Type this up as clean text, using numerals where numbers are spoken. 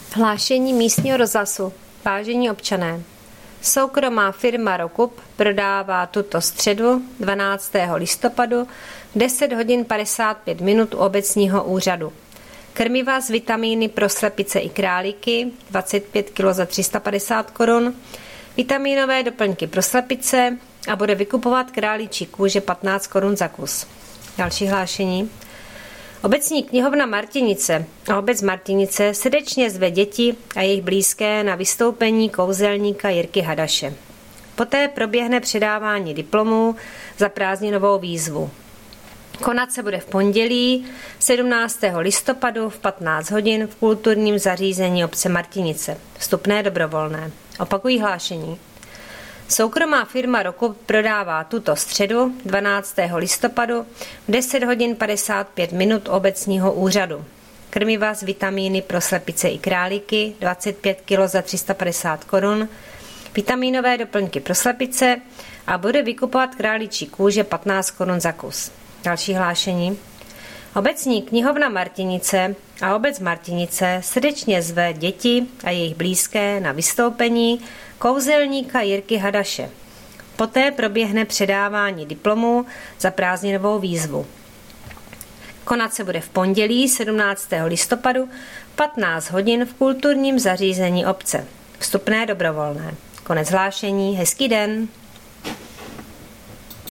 Hlášení místního rozhlasu. Vážení občané, soukromá firma Rokup prodává tuto středu 12. listopadu v 10 hodin 55 minut u obecního úřadu krmiva s vitamíny pro slepice i králíky 25 kg za 350 korun, vitamínové doplňky pro slepice a bude vykupovat králíčí kůže 15 korun za kus. Další hlášení. Obecní knihovna Martinice a obec Martinice srdečně zve děti a jejich blízké na vystoupení kouzelníka Jirky Hadaše. Poté proběhne předávání diplomů za prázdninovou výzvu. Konat se bude v pondělí 17. listopadu v 15 hodin v kulturním zařízení obce Martinice. Vstupné dobrovolné. Opakují hlášení. Soukromá firma Rokup prodává tuto středu 12. listopadu v 10 hodin 55 minut obecního úřadu krmiva s vitamíny pro slepice i králíky 25 kg za 350 korun, vitamínové doplňky pro slepice a bude vykupovat králíčí kůže 15 korun za kus. Další hlášení. Obecní knihovna Martinice a obec Martinice srdečně zve děti a jejich blízké na vystoupení kouzelníka Jirky Hadaše. Poté proběhne předávání diplomů za prázdninovou výzvu. Konat se bude v pondělí 17. listopadu v 15 hodin v kulturním zařízení obce. Vstupné dobrovolné. Konec hlášení. Hezký den.